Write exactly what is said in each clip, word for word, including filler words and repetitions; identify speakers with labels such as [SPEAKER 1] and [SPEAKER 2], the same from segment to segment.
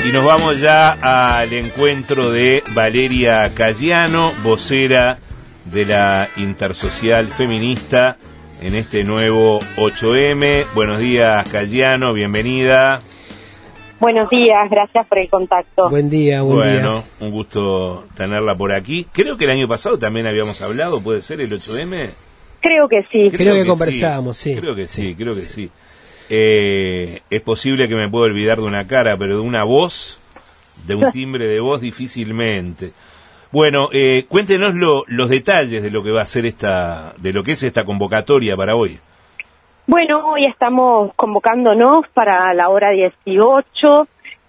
[SPEAKER 1] Y nos vamos ya al encuentro de Valeria Cayano, vocera de la Intersocial Feminista en este nuevo ocho eme. Buenos días, Cayano, bienvenida.
[SPEAKER 2] Buenos días, gracias por el contacto.
[SPEAKER 3] Buen día, buen
[SPEAKER 1] bueno,
[SPEAKER 3] día.
[SPEAKER 1] Bueno, un gusto tenerla por aquí. Creo que el año pasado también habíamos hablado, ¿puede ser el ocho eme?
[SPEAKER 2] Creo que sí.
[SPEAKER 3] Creo, creo que, que conversamos, sí.
[SPEAKER 1] sí. Creo que sí, creo que sí. Eh, es posible que me pueda olvidar de una cara, pero de una voz, de un timbre de voz difícilmente. Bueno, eh, cuéntenos lo, los detalles de lo que va a ser esta, de lo que es esta convocatoria para hoy.
[SPEAKER 2] Bueno, hoy estamos convocándonos para la hora dieciocho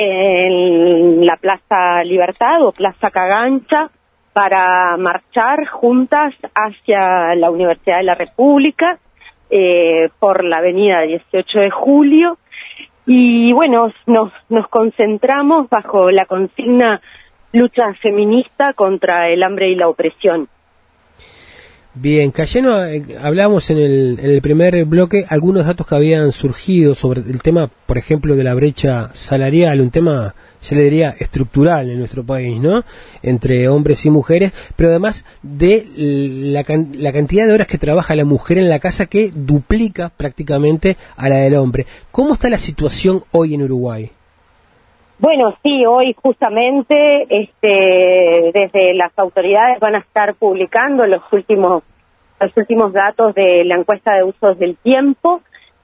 [SPEAKER 2] en la Plaza Libertad o Plaza Cagancha para marchar juntas hacia la Universidad de la República eh, por la avenida dieciocho de julio. Y bueno, nos, nos concentramos bajo la consigna lucha feminista contra el hambre y la opresión.
[SPEAKER 3] Bien, Cayano, eh, hablamos en el, en el primer bloque algunos datos que habían surgido sobre el tema, por ejemplo, de la brecha salarial, un tema, yo le diría, estructural en nuestro país, ¿no? Entre hombres y mujeres, pero además de la, can la cantidad de horas que trabaja la mujer en la casa que duplica prácticamente a la del hombre. ¿Cómo está la situación hoy en Uruguay?
[SPEAKER 2] Bueno, sí, hoy justamente este, desde las autoridades van a estar publicando los últimos los últimos datos de la encuesta de usos del tiempo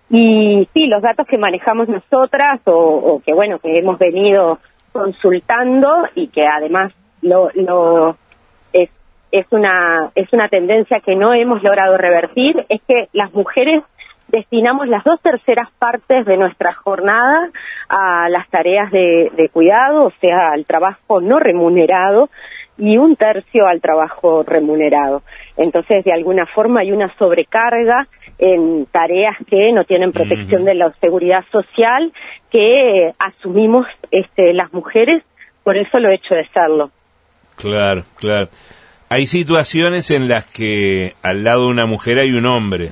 [SPEAKER 2] y sí, los datos que manejamos nosotras o, o que bueno que hemos venido consultando y que además lo, lo es es una es una tendencia que no hemos logrado revertir, es que las mujeres destinamos las dos terceras partes de nuestra jornada a las tareas de, de cuidado, o sea, al trabajo no remunerado, y un tercio al trabajo remunerado. Entonces, de alguna forma hay una sobrecarga en tareas que no tienen protección de la seguridad social, que eh, asumimos este, las mujeres por el solo hecho de serlo.
[SPEAKER 1] Claro, claro. Hay situaciones en las que al lado de una mujer hay un hombre.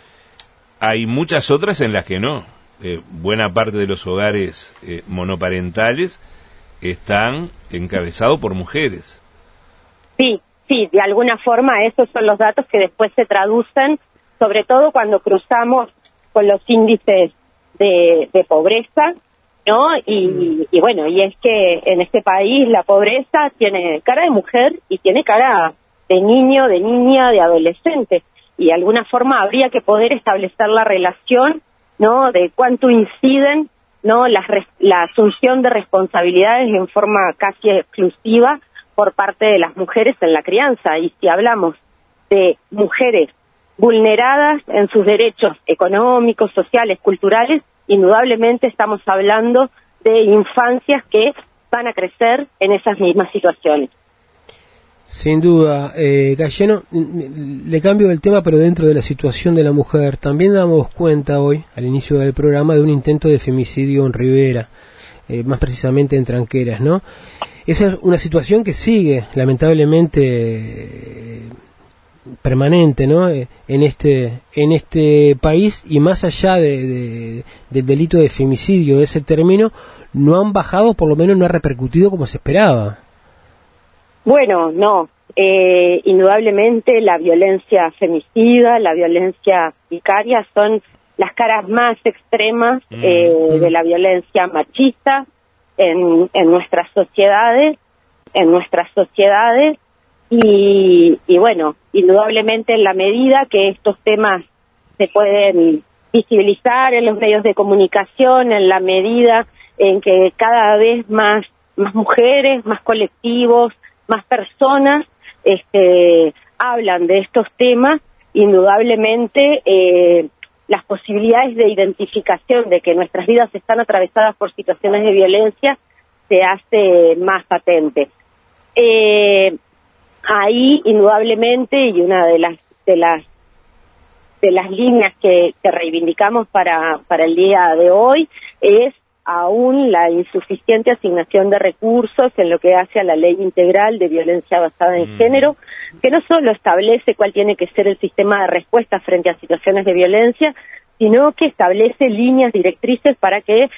[SPEAKER 1] Hay muchas otras en las que no. Eh, buena parte de los hogares eh, monoparentales están encabezados por mujeres.
[SPEAKER 2] Sí, sí, de alguna forma esos son los datos que después se traducen, sobre todo cuando cruzamos con los índices de, de pobreza, ¿no? Y, y bueno, y es que en este país la pobreza tiene cara de mujer y tiene cara de niño, de niña, de adolescente. Y de alguna forma habría que poder establecer la relación, ¿no?, de cuánto inciden, ¿no?, la, la asunción de responsabilidades en forma casi exclusiva por parte de las mujeres en la crianza. Y si hablamos de mujeres vulneradas en sus derechos económicos, sociales, culturales, indudablemente estamos hablando de infancias que van a crecer en esas mismas situaciones.
[SPEAKER 3] Sin duda, eh, Cayano, le cambio el tema, pero dentro de la situación de la mujer, también damos cuenta hoy, al inicio del programa, de un intento de femicidio en Rivera, eh, más precisamente en Tranqueras, ¿no? Esa es una situación que sigue, lamentablemente, eh, permanente, ¿no? Eh, en este en este país, y más allá de, de, del delito de femicidio, de ese término, no han bajado, por lo menos no ha repercutido como se esperaba.
[SPEAKER 2] Bueno, no. Eh, indudablemente la violencia femicida, la violencia vicaria son las caras más extremas eh, mm. de la violencia machista en, en nuestras sociedades, en nuestras sociedades y, y bueno, indudablemente en la medida que estos temas se pueden visibilizar en los medios de comunicación, en la medida en que cada vez más, más mujeres, más colectivos, más personas este, hablan de estos temas, indudablemente eh, las posibilidades de identificación de que nuestras vidas están atravesadas por situaciones de violencia se hace más patente. Eh, ahí, indudablemente, y una de las de las de las líneas que, que reivindicamos para para el día de hoy es aún la insuficiente asignación de recursos en lo que hace a la Ley Integral de Violencia Basada en mm. Género, que no solo establece cuál tiene que ser el sistema de respuesta frente a situaciones de violencia, sino que establece líneas directrices para que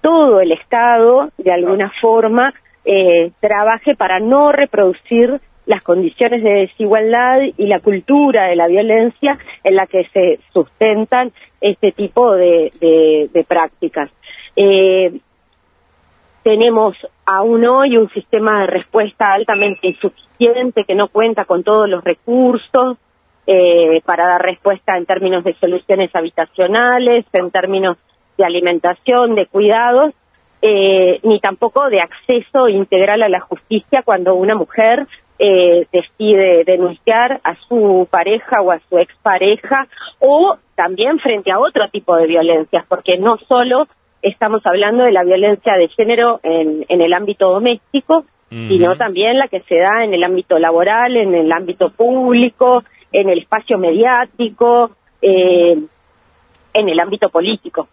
[SPEAKER 2] todo el Estado, de alguna forma, eh, trabaje para no reproducir las condiciones de desigualdad y la cultura de la violencia en la que se sustentan este tipo de, de, de prácticas. Eh, tenemos aún hoy un sistema de respuesta altamente insuficiente que no cuenta con todos los recursos eh, para dar respuesta en términos de soluciones habitacionales, en términos de alimentación, de cuidados, eh, ni tampoco de acceso integral a la justicia cuando una mujer eh, decide denunciar a su pareja o a su expareja, o también frente a otro tipo de violencias, porque no solo estamos hablando de la violencia de género en, en el ámbito doméstico, uh-huh. sino también la que se da en el ámbito laboral, en el ámbito público, en el espacio mediático, eh, en el ámbito político.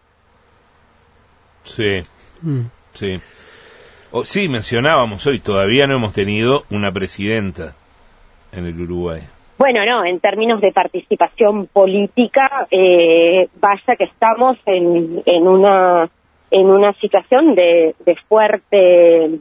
[SPEAKER 1] Sí, mm. sí. Oh, sí, mencionábamos hoy, todavía no hemos tenido una presidenta en el Uruguay.
[SPEAKER 2] Bueno, no, en términos de participación política, eh, vaya que estamos en, en una en una situación de, de fuerte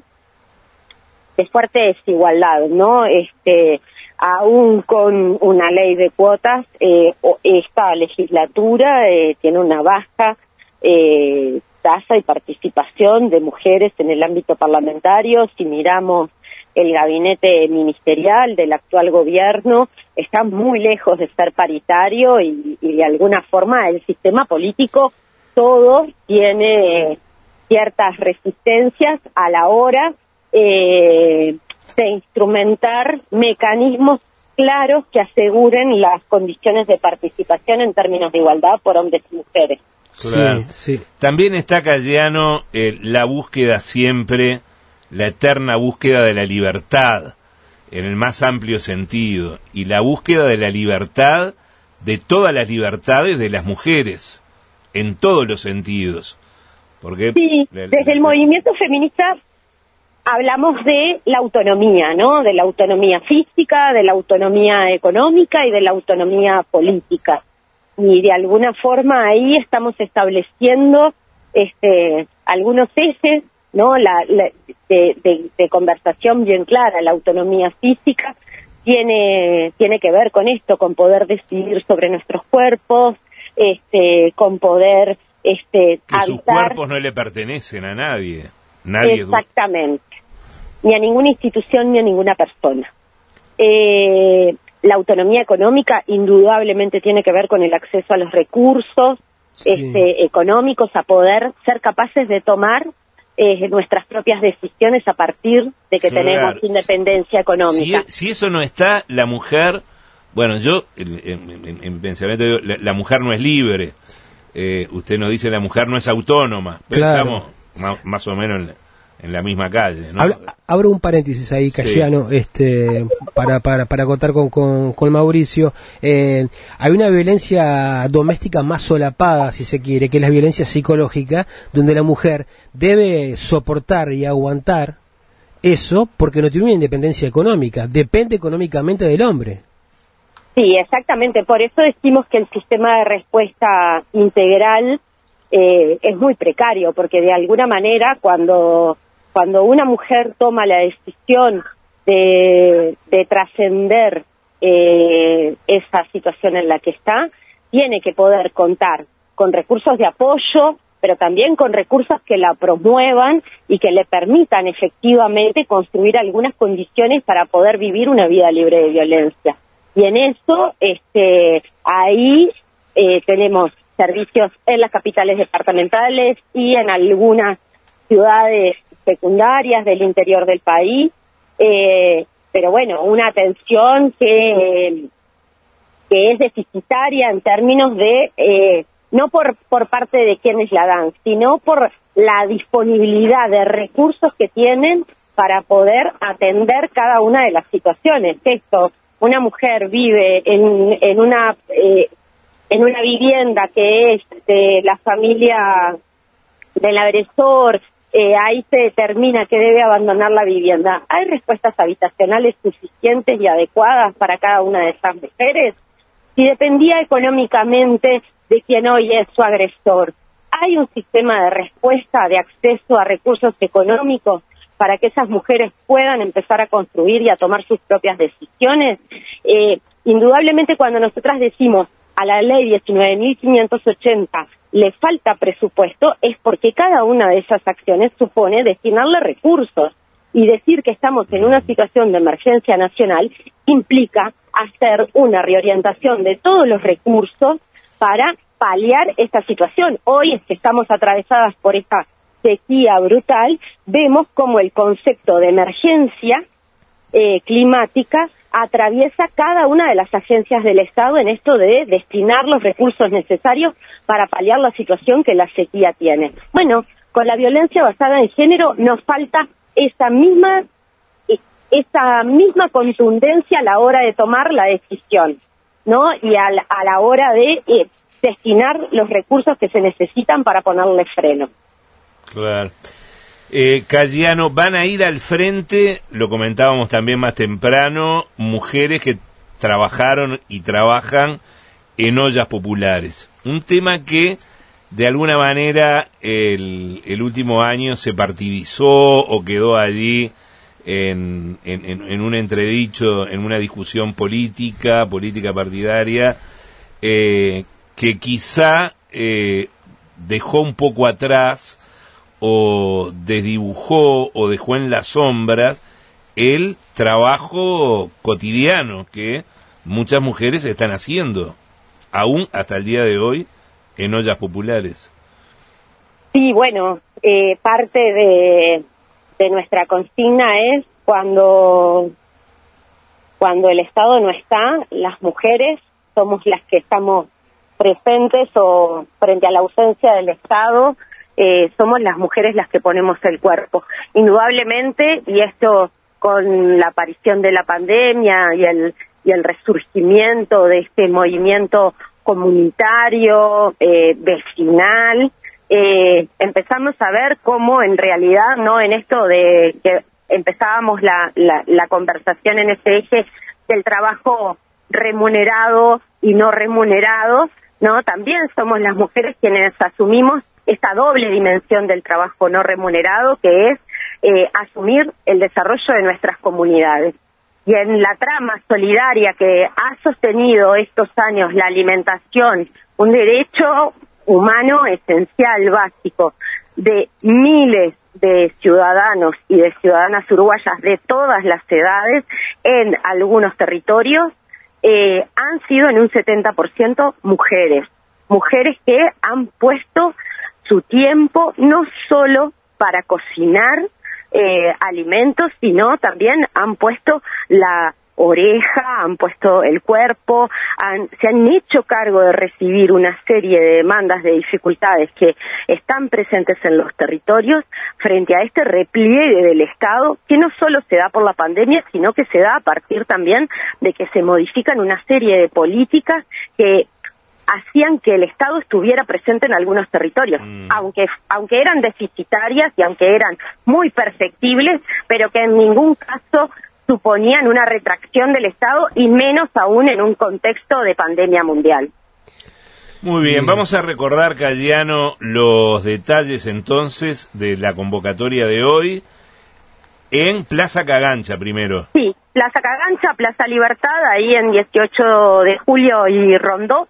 [SPEAKER 2] de fuerte desigualdad, ¿no? Este, aún con una ley de cuotas, eh, esta legislatura eh, tiene una baja eh, tasa y participación de mujeres en el ámbito parlamentario. Si miramos el gabinete ministerial del actual gobierno, está muy lejos de ser paritario y, y de alguna forma el sistema político todo tiene ciertas resistencias a la hora eh, de instrumentar mecanismos claros que aseguren las condiciones de participación en términos de igualdad por hombres y mujeres.
[SPEAKER 1] Claro. Sí, sí. También está, Cayano, eh, la búsqueda siempre, la eterna búsqueda de la libertad, en el más amplio sentido, y la búsqueda de la libertad, de todas las libertades de las mujeres, en todos los sentidos. Porque
[SPEAKER 2] sí,
[SPEAKER 1] la, la,
[SPEAKER 2] desde el movimiento feminista hablamos de la autonomía, ¿no? De la autonomía física, de la autonomía económica y de la autonomía política. Y de alguna forma ahí estamos estableciendo este, algunos ejes, ¿no? La, la de, de, de conversación bien clara. La autonomía física tiene tiene que ver con esto, con poder decidir sobre nuestros cuerpos, este, con poder este,
[SPEAKER 1] que habitar. Sus cuerpos no le pertenecen a nadie, nadie.
[SPEAKER 2] Exactamente, ni a ninguna institución ni a ninguna persona. Eh, La autonomía económica indudablemente tiene que ver con el acceso a los recursos sí. este, económicos, a poder ser capaces de tomar eh, nuestras propias decisiones a partir de que claro. tenemos independencia económica.
[SPEAKER 1] Si, si eso no está, la mujer, bueno, yo, en, en, en pensamiento digo, la, la mujer no es libre. Eh, usted nos dice la mujer no es autónoma, pero claro. estamos más, más o menos en, en la misma calle, ¿no?
[SPEAKER 3] Habla, abro un paréntesis ahí, Cayano, sí. este, para, para, para contar con, con, con Mauricio. Eh, hay una violencia doméstica más solapada, si se quiere, que es la violencia psicológica, donde la mujer debe soportar y aguantar eso porque no tiene una independencia económica, depende económicamente del hombre.
[SPEAKER 2] Sí, exactamente, por eso decimos que el sistema de respuesta integral eh, es muy precario, porque de alguna manera cuando cuando una mujer toma la decisión de, de trascender eh, esa situación en la que está, tiene que poder contar con recursos de apoyo, pero también con recursos que la promuevan y que le permitan efectivamente construir algunas condiciones para poder vivir una vida libre de violencia. Y en eso, este, ahí eh, tenemos servicios en las capitales departamentales y en algunas ciudades secundarias del interior del país, eh, pero bueno, una atención que, que es deficitaria en términos de, eh, no por, por parte de quienes la dan, sino por la disponibilidad de recursos que tienen para poder atender cada una de las situaciones. Esto, una mujer vive en, en una eh, en una vivienda que es de la familia del agresor, eh, ahí se determina que debe abandonar la vivienda. ¿Hay respuestas habitacionales suficientes y adecuadas para cada una de esas mujeres? Si dependía económicamente de quien hoy es su agresor, hay un sistema de respuesta, de acceso a recursos económicos para que esas mujeres puedan empezar a construir y a tomar sus propias decisiones. Eh, indudablemente cuando nosotras decimos a la ley diecinueve mil quinientos ochenta le falta presupuesto, es porque cada una de esas acciones supone destinarle recursos. Y decir que estamos en una situación de emergencia nacional implica hacer una reorientación de todos los recursos para paliar esta situación. Hoy es que estamos atravesadas por esta sequía brutal, vemos como el concepto de emergencia eh, climática atraviesa cada una de las agencias del Estado en esto de destinar los recursos necesarios para paliar la situación que la sequía tiene. Bueno, con la violencia basada en género nos falta esa misma esa misma contundencia a la hora de tomar la decisión, ¿no? Y a la, a la hora de eh, destinar los recursos que se necesitan para ponerle freno.
[SPEAKER 1] Claro. Eh, Cayano, van a ir al frente, lo comentábamos también más temprano, mujeres que trabajaron y trabajan en ollas populares. Un tema que de alguna manera el, el último año se partidizó o quedó allí en, en, en un entredicho, en una discusión política, política partidaria, eh, que quizá eh, dejó un poco atrás o desdibujó o dejó en las sombras el trabajo cotidiano que muchas mujeres están haciendo, aún hasta el día de hoy, en ollas populares.
[SPEAKER 2] Sí, bueno, eh, parte de, de nuestra consigna es cuando, cuando el Estado no está, las mujeres somos las que estamos presentes o frente a la ausencia del Estado, eh, somos las mujeres las que ponemos el cuerpo. Indudablemente, y esto con la aparición de la pandemia y el, y el resurgimiento de este movimiento comunitario, eh, vecinal, eh, empezamos a ver cómo en realidad, no en esto de que empezábamos la, la, la conversación en ese eje del trabajo remunerado y no remunerado, no, también somos las mujeres quienes asumimos esta doble dimensión del trabajo no remunerado, que es eh, asumir el desarrollo de nuestras comunidades. Y en la trama solidaria que ha sostenido estos años la alimentación, un derecho humano esencial, básico, de miles de ciudadanos y de ciudadanas uruguayas de todas las edades en algunos territorios, eh, han sido en un setenta por ciento mujeres, mujeres que han puesto su tiempo no solo para cocinar eh, alimentos, sino también han puesto la oreja, han puesto el cuerpo, han, se han hecho cargo de recibir una serie de demandas, de dificultades que están presentes en los territorios frente a este repliegue del Estado, que no solo se da por la pandemia, sino que se da a partir también de que se modifican una serie de políticas que hacían que el Estado estuviera presente en algunos territorios, mm. aunque aunque eran deficitarias y aunque eran muy perfectibles, pero que en ningún caso suponían una retracción del Estado, y menos aún en un contexto de pandemia mundial.
[SPEAKER 1] Muy bien, vamos a recordar, Cayano, los detalles entonces de la convocatoria de hoy en Plaza Cagancha primero.
[SPEAKER 2] Sí, Plaza Cagancha, Plaza Libertad, ahí en dieciocho de julio y Rondó.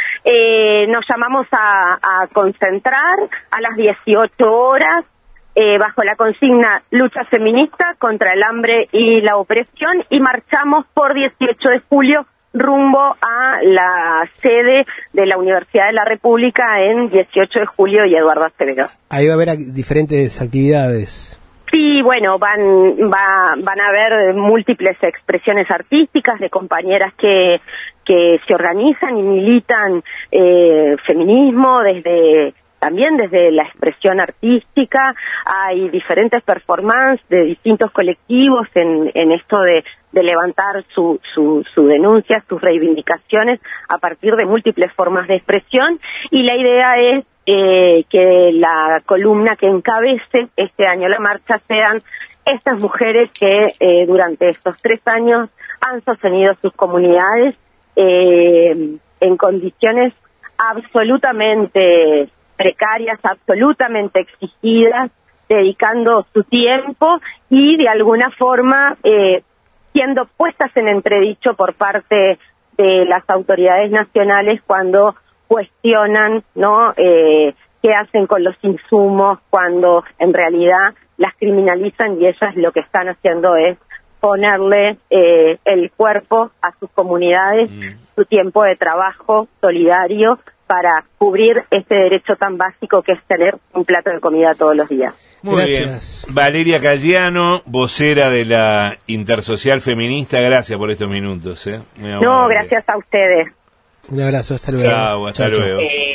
[SPEAKER 2] Eh, nos llamamos a, a concentrar a las dieciocho horas, eh, bajo la consigna lucha feminista contra el hambre y la opresión, y marchamos por dieciocho de julio rumbo a la sede de la Universidad de la República en dieciocho de julio y Eduardo Acevedo.
[SPEAKER 3] Ahí va a haber diferentes actividades.
[SPEAKER 2] Sí, bueno, van va, van a haber múltiples expresiones artísticas de compañeras que que se organizan y militan eh, feminismo desde también desde la expresión artística. Hay diferentes performances de distintos colectivos en, en esto de, de levantar su, su, su denuncia, sus reivindicaciones a partir de múltiples formas de expresión, y la idea es eh, que la columna que encabece este año la marcha sean estas mujeres que eh, durante estos tres años han sostenido sus comunidades eh, en condiciones absolutamente precarias, absolutamente exigidas, dedicando su tiempo y de alguna forma eh, siendo puestas en entredicho por parte de las autoridades nacionales cuando cuestionan, ¿no?, eh, qué hacen con los insumos, cuando en realidad las criminalizan y ellas lo que están haciendo es ponerle eh, el cuerpo a sus comunidades, mm. su tiempo de trabajo solidario para cubrir este derecho tan básico que es tener un plato de comida todos los días.
[SPEAKER 1] Muy gracias. Bien. Valeria Cayano, vocera de la Intersocial Feminista, gracias por estos minutos. ¿eh?
[SPEAKER 2] No, gracias a ustedes.
[SPEAKER 3] Un abrazo, hasta luego.
[SPEAKER 1] Chao, hasta chau, luego. Chau.